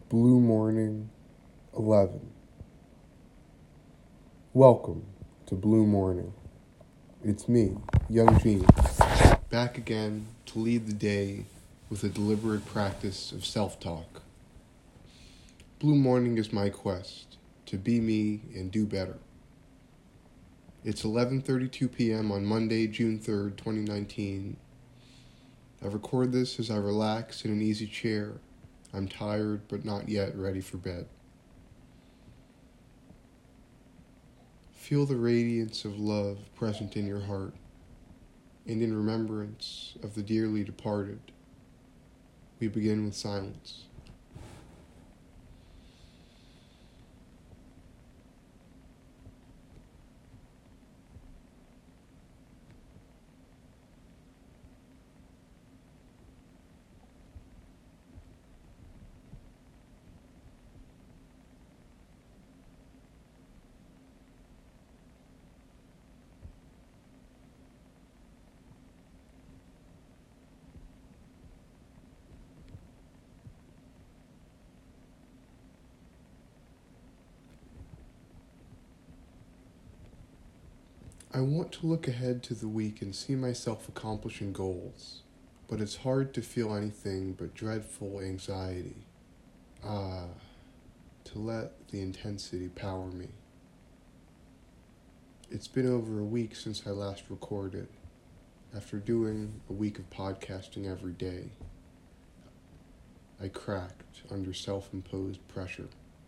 Blue Morning 11. Welcome to Blue Morning. It's me, Young Gene, back again to lead the day with a deliberate practice of self-talk. Blue Morning is my quest to be me and do better. It's 11:32 p.m. on Monday, June 3rd, 2019. I record this as I relax in an easy chair. I'm tired, but not yet ready for bed. Feel the radiance of love present in your heart, and in remembrance of the dearly departed, we begin with silence. I want to look ahead to the week and see myself accomplishing goals, but it's hard to feel anything but dreadful anxiety. To let the intensity power me. It's been over a week since I last recorded. After doing a week of podcasting every day, I cracked under self-imposed pressure.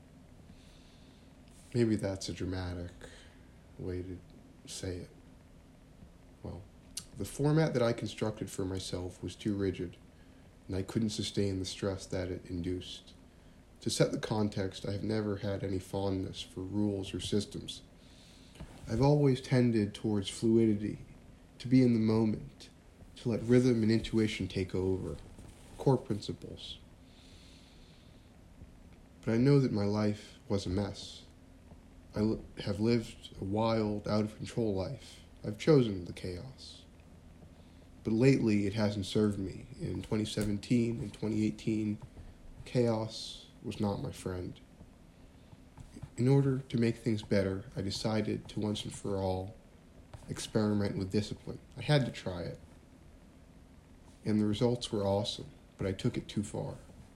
Maybe that's a dramatic way to say it. Well, the format that I constructed for myself was too rigid, and I couldn't sustain the stress that it induced. To set the context, I have never had any fondness for rules or systems. I've always tended towards fluidity, to be in the moment, to let rhythm and intuition take over, core principles. But I know that my life was a mess. I have lived a wild, out-of-control life. I've chosen the chaos. But lately, it hasn't served me. In 2017 and 2018, chaos was not my friend. In order to make things better, I decided to once and for all experiment with discipline. I had to try it. And the results were awesome, but I took it too far.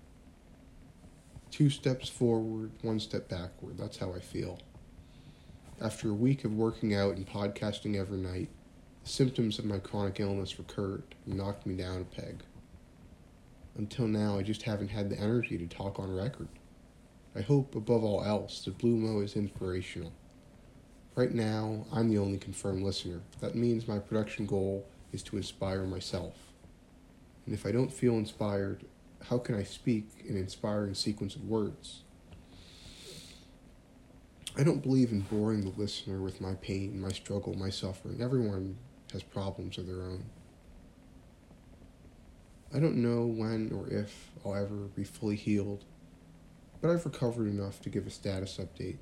2 steps forward, 1 step backward. That's how I feel. After a week of working out and podcasting every night, the symptoms of my chronic illness recurred and knocked me down a peg. Until now, I just haven't had the energy to talk on record. I hope, above all else, that Blue Mo is inspirational. Right now, I'm the only confirmed listener. That means my production goal is to inspire myself. And if I don't feel inspired, how can I speak an inspiring sequence of words? I don't believe in boring the listener with my pain, my struggle, my suffering. Everyone has problems of their own. I don't know when or if I'll ever be fully healed, but I've recovered enough to give a status update.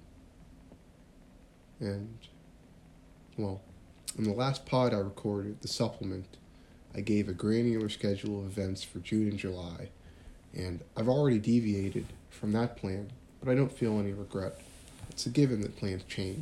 And, well, in the last pod I recorded, the supplement, I gave a granular schedule of events for June and July, and I've already deviated from that plan, but I don't feel any regret. It's a given that plans change.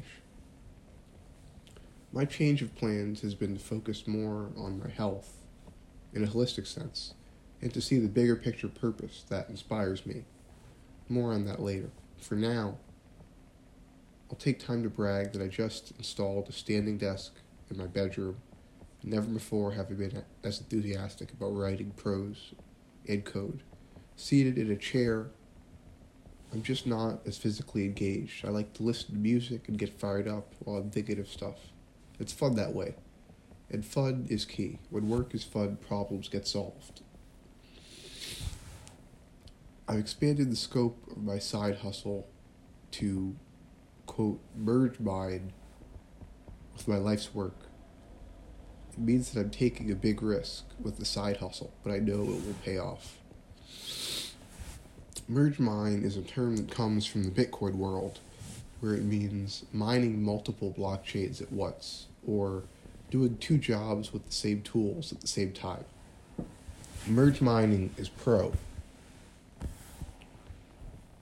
My change of plans has been to focus more on my health in a holistic sense, and to see the bigger picture purpose that inspires me. More on that later. For now, I'll take time to brag that I just installed a standing desk in my bedroom. Never before have I been as enthusiastic about writing prose and code. Seated in a chair, I'm just not as physically engaged. I like to listen to music and get fired up while I'm thinking of stuff. It's fun that way. And fun is key. When work is fun, problems get solved. I've expanded the scope of my side hustle to, quote, merge mine with my life's work. It means that I'm taking a big risk with the side hustle, but I know it will pay off. Merge mine is a term that comes from the Bitcoin world, where it means mining multiple blockchains at once, or doing 2 jobs with the same tools at the same time. Merge mining is pro.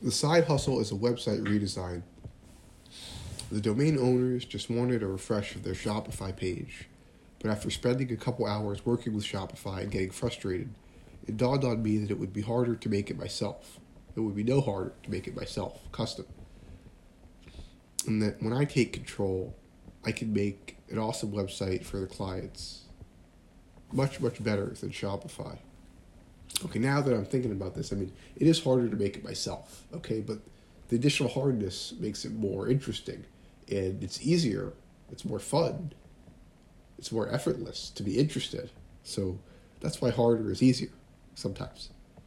The side hustle is a website redesign. The domain owners just wanted a refresh of their Shopify page, but after spending a couple hours working with Shopify and getting frustrated, it dawned on me that it would be harder to make it myself. It would be no harder to make it myself, custom. And that when I take control, I can make an awesome website for the clients. Much, much better than Shopify. Okay, now that I'm thinking about this, I mean, it is harder to make it myself, okay? But the additional hardness makes it more interesting. And it's easier, it's more fun, it's more effortless to be interested. So that's why harder is easier sometimes.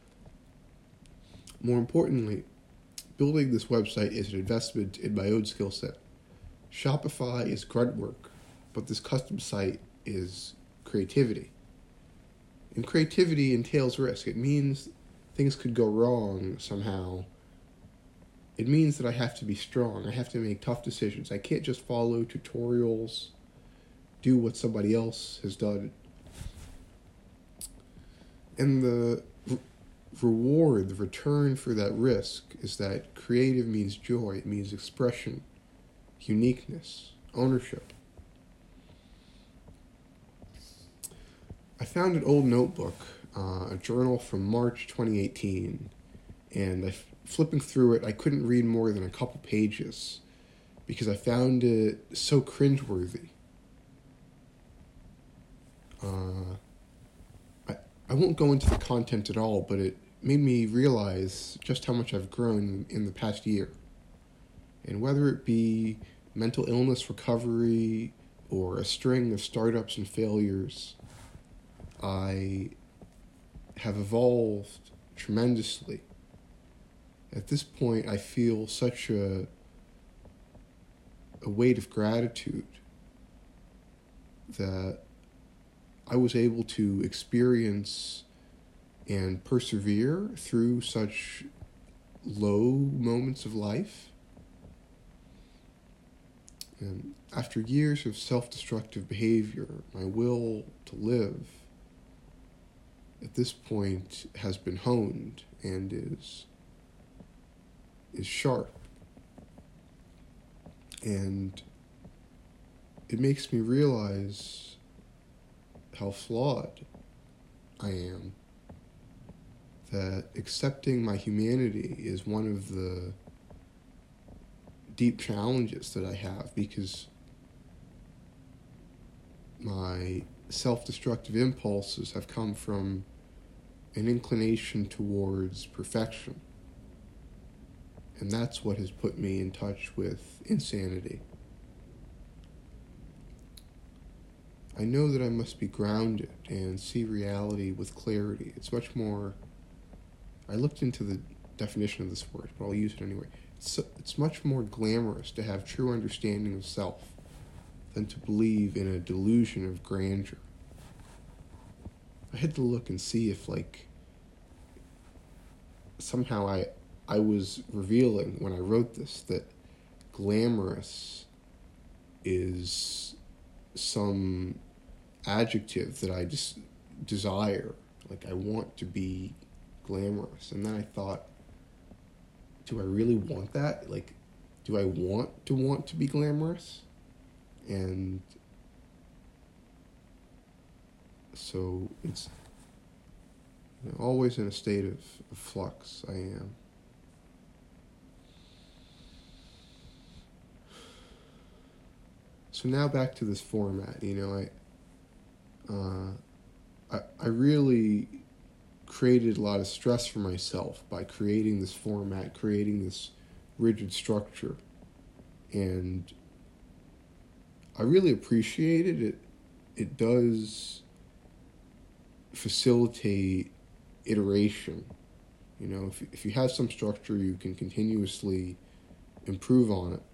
More importantly, building this website is an investment in my own skill set. Shopify is grunt work, but this custom site is creativity. And creativity entails risk. It means things could go wrong somehow. It means that I have to be strong. I have to make tough decisions. I can't just follow tutorials, do what somebody else has done. And the reward, the return for that risk is that creative means joy. It means expression, uniqueness, ownership. I found an old notebook, a journal from March 2018, and flipping through it, I couldn't read more than a couple pages because I found it so cringeworthy. I won't go into the content at all, but it made me realize just how much I've grown in the past year. And whether it be mental illness recovery or a string of startups and failures, I have evolved tremendously. At this point, I feel such a weight of gratitude that I was able to experience and persevere through such low moments of life. And after years of self-destructive behavior, my will to live at this point has been honed and is sharp. And it makes me realize how flawed I am. That accepting my humanity is one of the deep challenges that I have, because my self-destructive impulses have come from an inclination towards perfection. And that's what has put me in touch with insanity. I know that I must be grounded and see reality with clarity. It's much more... I looked into the definition of this word, but I'll use it anyway. It's much more glamorous to have true understanding of self than to believe in a delusion of grandeur. I had to look and see if, somehow I was revealing when I wrote this that glamorous is some adjective that I just desire. I want to be glamorous. And then I thought, do I really want that? Do I want to be glamorous? And so it's always in a state of flux. I am. So now back to this format. I really created a lot of stress for myself by creating this format, creating this rigid structure, and I really appreciated it. It does facilitate iteration. If you have some structure, you can continuously improve on it.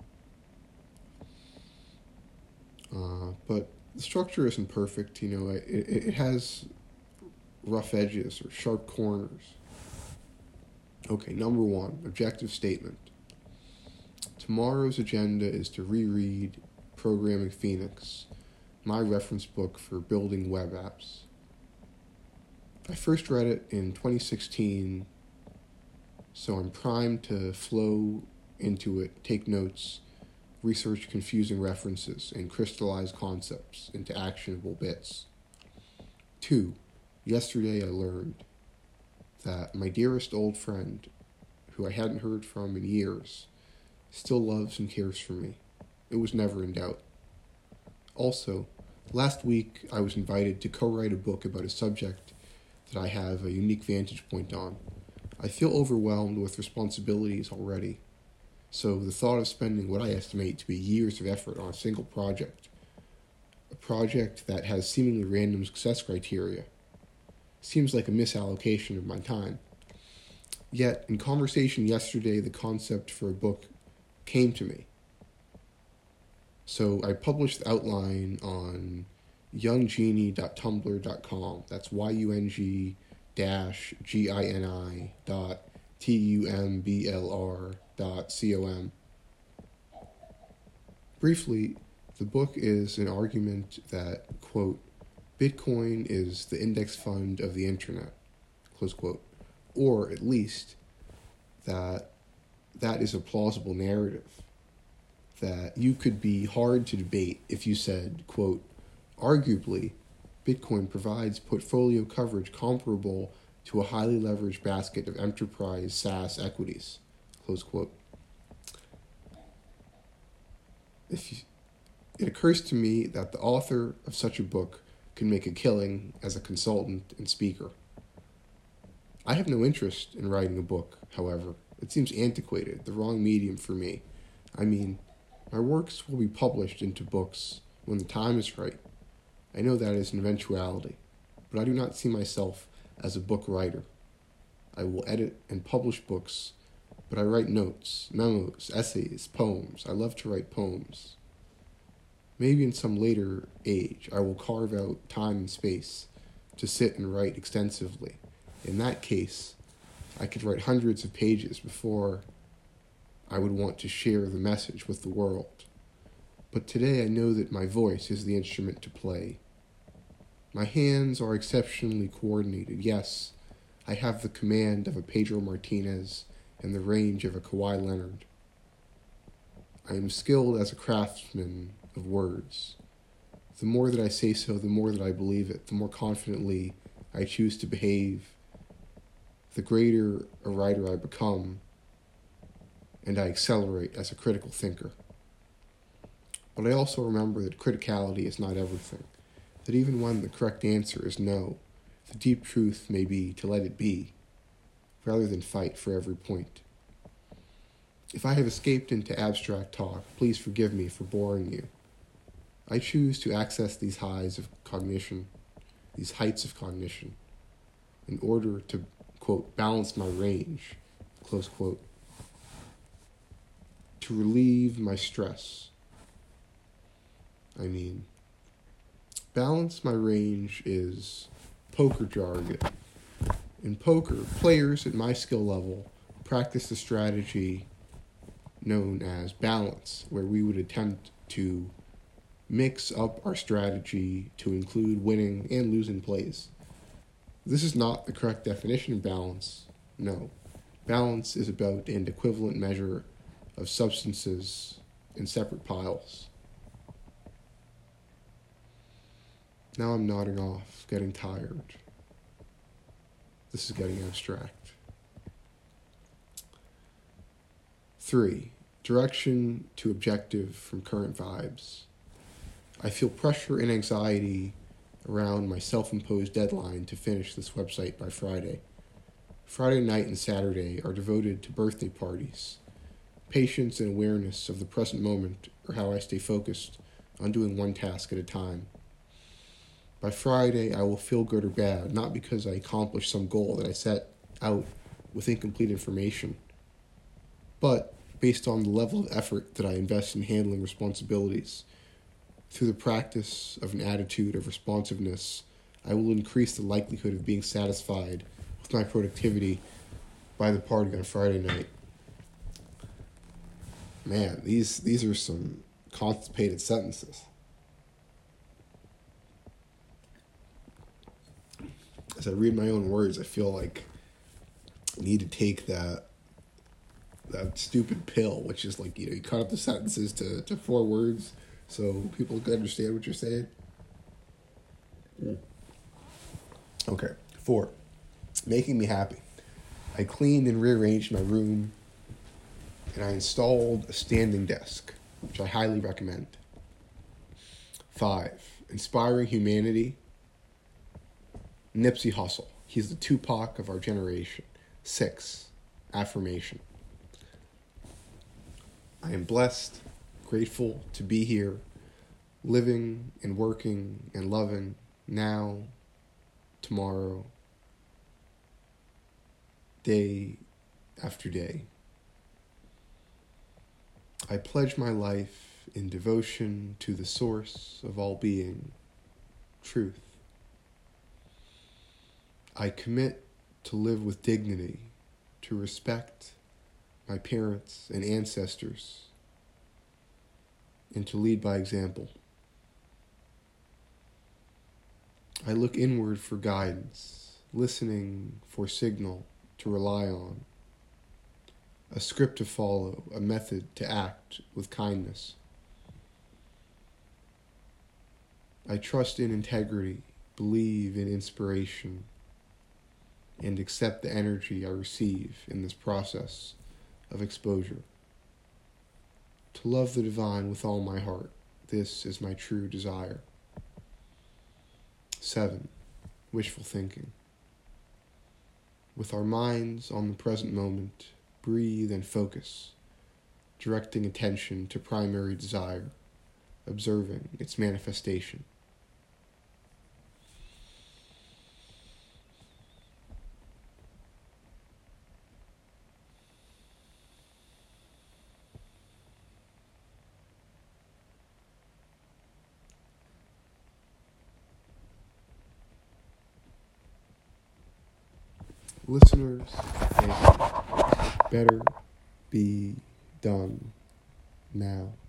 But the structure isn't perfect. It has rough edges or sharp corners. Okay, number 1, objective statement. Tomorrow's agenda is to reread Programming Phoenix, my reference book for building web apps. I first read it in 2016, so I'm primed to flow into it, take notes, research confusing references, and crystallize concepts into actionable bits. 2. Yesterday I learned that my dearest old friend, who I hadn't heard from in years, still loves and cares for me. It was never in doubt. Also, last week I was invited to co-write a book about a subject that I have a unique vantage point on. I feel overwhelmed with responsibilities already, so the thought of spending what I estimate to be years of effort on a single project, a project that has seemingly random success criteria, seems like a misallocation of my time. Yet, in conversation yesterday, the concept for a book came to me. So I published the outline on younggenie.tumblr.com. That's YUNG-GINI.TUMBLR.com. Briefly, the book is an argument that, quote, Bitcoin is the index fund of the internet, close quote, or at least that is a plausible narrative, that you could be hard to debate if you said, quote, arguably, Bitcoin provides portfolio coverage comparable to a highly leveraged basket of enterprise SaaS equities, close quote. It occurs to me that the author of such a book can make a killing as a consultant and speaker. I have no interest in writing a book, however. It seems antiquated, the wrong medium for me. I mean, my works will be published into books when the time is right. I know that is an eventuality, but I do not see myself as a book writer. I will edit and publish books, but I write notes, memos, essays, poems. I love to write poems. Maybe in some later age, I will carve out time and space to sit and write extensively. In that case, I could write hundreds of pages before I would want to share the message with the world. But today I know that my voice is the instrument to play. My hands are exceptionally coordinated. Yes, I have the command of a Pedro Martinez and the range of a Kawhi Leonard. I am skilled as a craftsman of words. The more that I say so, the more that I believe it, the more confidently I choose to behave, the greater a writer I become, and I accelerate as a critical thinker. But I also remember that criticality is not everything, that even when the correct answer is no, the deep truth may be to let it be, rather than fight for every point. If I have escaped into abstract talk, please forgive me for boring you. I choose to access these heights of cognition, in order to, quote, balance my range, close quote, to relieve my stress. Balance my range is poker jargon. In poker, players at my skill level practice the strategy known as balance, where we would attempt to mix up our strategy to include winning and losing plays. This is not the correct definition of balance. No. Balance is about an equivalent measure of substances in separate piles. Now I'm nodding off, getting tired. This is getting abstract. 3. Direction to objective from current vibes. I feel pressure and anxiety around my self-imposed deadline to finish this website by Friday. Friday night and Saturday are devoted to birthday parties. Patience and awareness of the present moment are how I stay focused on doing one task at a time. By Friday, I will feel good or bad, not because I accomplished some goal that I set out with incomplete information, but based on the level of effort that I invest in handling responsibilities. Through the practice of an attitude of responsiveness, I will increase the likelihood of being satisfied with my productivity by the party on Friday night. Man, these are some constipated sentences. As I read my own words, I feel like I need to take that that stupid pill, which is like, you cut up the sentences to 4 words so people can understand what you're saying. Okay. 4, making me happy. I cleaned and rearranged my room, and I installed a standing desk, which I highly recommend. 5, inspiring humanity. Nipsey Hussle. He's the Tupac of our generation. 6, affirmation. I am blessed, grateful to be here, living and working and loving now, tomorrow, day after day. I pledge my life in devotion to the source of all being, truth. I commit to live with dignity, to respect my parents and ancestors, and to lead by example. I look inward for guidance, listening for signal to rely on, a script to follow, a method to act with kindness. I trust in integrity, believe in inspiration, and accept the energy I receive in this process of exposure. To love the divine with all my heart, this is my true desire. 7, wishful thinking. With our minds on the present moment, breathe and focus, directing attention to primary desire, observing its manifestation. Listeners, thank you. Better be done now.